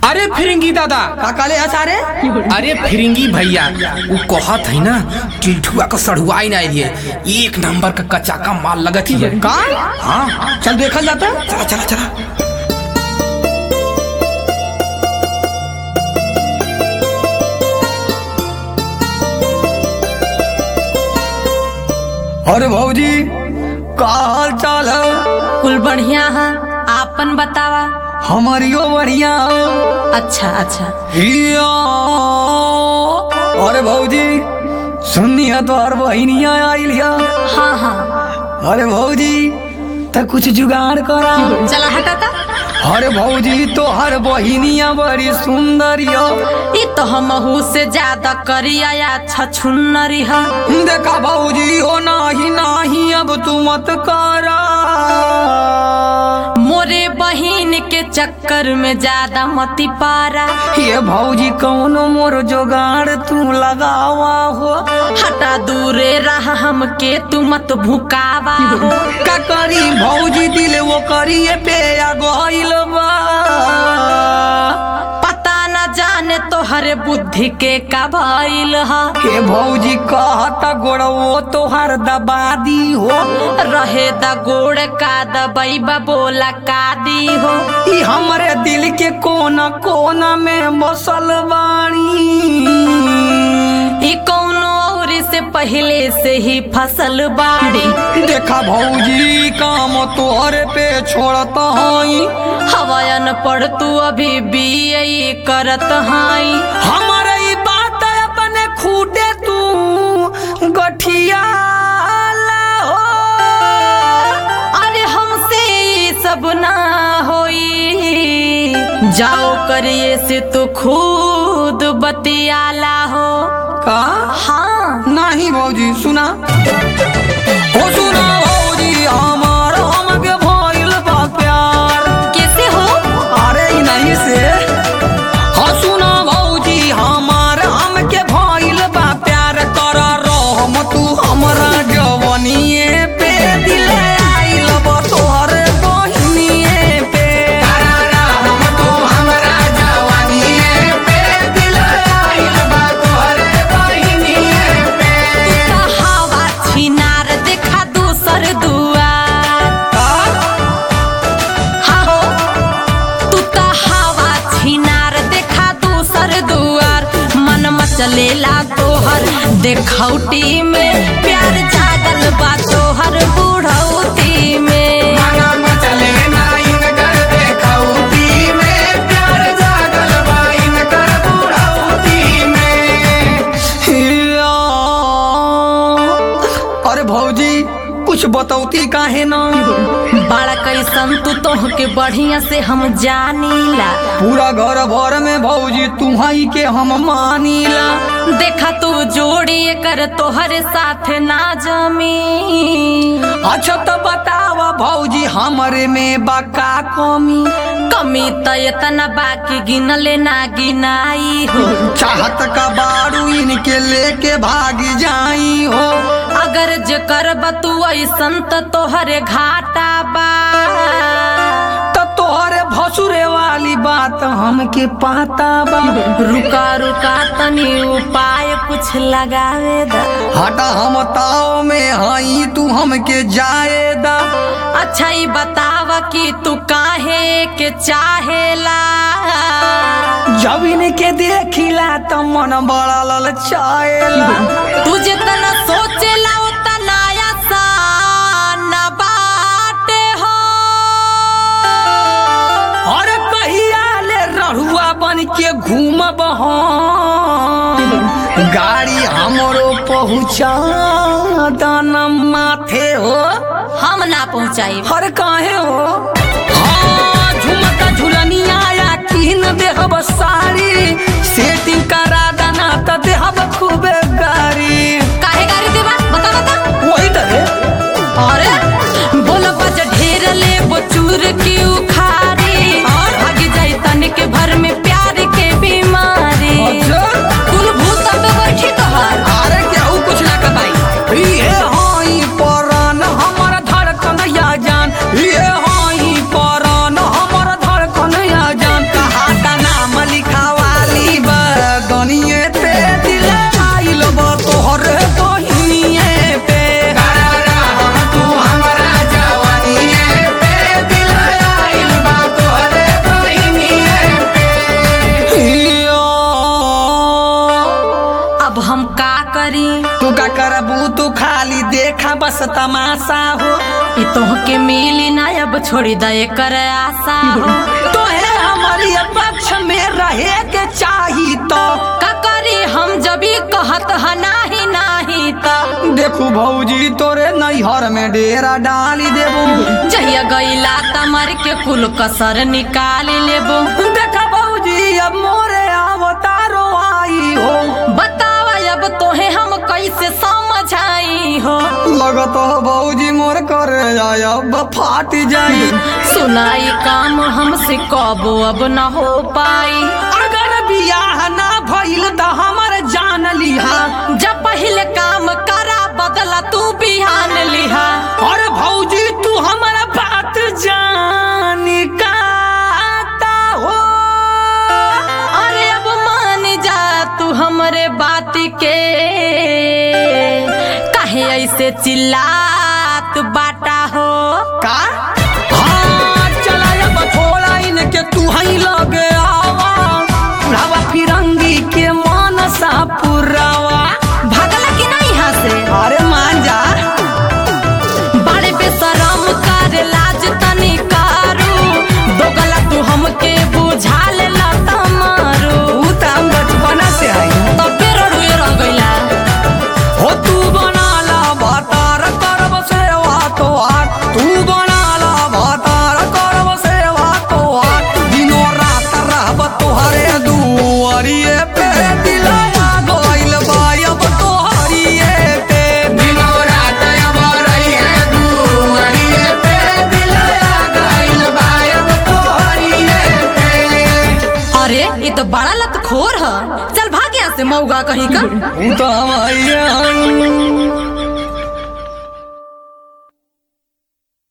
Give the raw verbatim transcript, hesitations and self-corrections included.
अरे फिरंगी दादा का काले हसारे अरे फिरंगी भैया वो कहत है ना टिठुआ का सड़ुआई ना दिए एक नंबर का कच्चा का माल लगत ही है का हाँ चल देखल जाता। चला चला चला। अरे भौजी का हाल चाल है? कुल बढ़िया है, आपन बतावा। हमारियो बढ़िया है। अच्छा अच्छा। हिया अरे भौजी सुनिया तो हर बहनिया आइल है। हाँ हाँ अरे भौजी तो कुछ जुगाड़ करा। चला हटाता। अरे भौजी तो हर बहनिया बड़ी सुंदर है। ये तो हमहू से ज्यादा करिया या छछुन्नरी है। देखा भौजी हो नाही नाही अब तू मत करा। मोरे बहिन के चक्कर में ज्यादा मती पारा। ये भौजी कौनो मोर जोगाड़ तू लगावा हो। हटा दूरे रहा हमके तू मत भुकावा हो। का करी भौजी दिल वो करिए पे आ गइल बा। पता न जाने तो हरे बुद्धि के का भइल हा। हे भौजी कहता गोड़वो तो हर दबा दी हो। रहे द गोड़ का दबईबा बोला का दी हो। ई हमरे दिल के कोना कोना में बसल बाणी। ई कौनो औरी से पहले से ही फसल बाड़ी। देखा भौजी काम तोहरे पे छोड़ता हई। हवायन पढ़ तू अभी भी यही करत हाई। हमारे ई बात अपने खूटे तू गठिया हो। अरे हमसे सब ना होई। जाओ करिए से तो खुद बतियाला हो। का हाँ नहीं भौजी सुना हो सुना भौजी हमार हमके भइल बा प्यार। कैसे हो? अरे ई नहीं से हो सुना भौजी हमार हमके भइल बा प्यार। कर रहम तू हमरा जवनिए पे दिल आइल बा तोहर बहिनिए पे। कर रहम तू हमरा जवनिए पे दिल आइल बा तोहर बहिनिए पे। हवा छिनार देखा दूसर दुआर। हाँ हो तू तो हवा छिनार देखा दूसर दुआर। मन मचलेला तोहर देखौटी में। प्यार जागल बा तोहर बुढ़ौती में। मनम चले ना इनकर देखौती में। प्यार जागल बा इनकर बुढ़ौती में। हिया अरे भौजी कुछ बतौती काहे ना। बड़ा कैसन तू तोहके बढ़िया से हम जानीला। पूरा घर भर में भौजी तुम्हारी के हम मानीला। देखा तू जोड़ी कर तोहरे साथ ना जमी। अच्छा तो बतावा भौजी हमरे में बाका कमी। कमी तो इतना बाकी गिनले ना गिनाई हो। चाहत का बारू इनके लेके भागी जाई हो। अगर जे करब तू ऐसन तो तोहरे घाटा बा। तो तोहरे भसुरे वाली बात हमके पाता बा। रुका रुका तनी उपाय कुछ लगावे दा। हटा हम ताव में हई तू हमके जाए दा। अच्छा ही बतावा कि तू काहे के चाहेला। जब इनके देखिला तो मन बड़ा ललचाएला। तू जितना सोचेला उतना आसान बाटे हो। और कहिया ले रहुआ बन के घूमब हम। गाड़ी हमरो पहुँचा दाना माथे हो। हम ना पहुँचाई। हर काहे हो हाँ झुमका झुलनिया या किन देहब साड़ी। सेटिंग करा दाना तो देहब खूबे गाड़ी। काहे गाड़ी देबा बता बता। वही तरह अरे बोल बज ढेर ले बचूर की उखारी। भागी जाई तन के भर में प्यार के बीमारी। कुल भूत पे बैठी तोहार। अरे केहू कुछ ना कबाई। ये हाई परान हमर धड़कन या जान। ये हाई देखा बस तमाशा हो। ई तोहके मिली ना अब छोड़ी दे कर आशा हो। तो है हमारी पक्ष में रहे के चाही तो का करी हम जबी कहत ह नाही नाही तो देखू भौजी तोरे नैहर में डेरा डाली देबो। जहिया गईला तमर के कुल कसर निकाल लेबो। देखा भौजी अब मोरे अवतारो आई हो। बतावा अब तोहे हम कैसे समझाई हो। लगत हो भौजी मोर करे जाय अब फाट जाई। सुनाई काम हमसे कबो अब न हो पाई। अगर बियाह ना भइल त हमर जान लिहा। जब पहले काम करा बदला तू बिहान लिहा। और भौजी तू हमारा बात जानी काता हो। अरे अब मान जा तू हमरे बात के काहे ऐसे चिल्लात बाटा हो। का हाँ चला अब थोड़ा इनके तू ही लगे आवा। पुरावा फिरंगी के मानसा पुरावा। भागला कि नहीं यहाँ से। अरे मान जा बड़े बेशरम कर लाज तनी कारू। दोगला तू हमके बुझा लेला तमारू। तू त हम बचपना से आई तब फिर रुए रह गईला। हो। तू बनाला भतार करब सेवा तोहार। तू बनाला भतार करब सेवा तोहार। दिनो रात रहब तोहरे दुआरिये पे। दिलवा गइल बा अब तोहरिये पे। दिनो रात अब रहिए दुआरिये पे। दिलवा गइल बा अब तोहरिये पे। अरे ये तो बड़ा लत खोर है। चल भाग यहाँ से मऊगा कहीं का। तू तो हमारी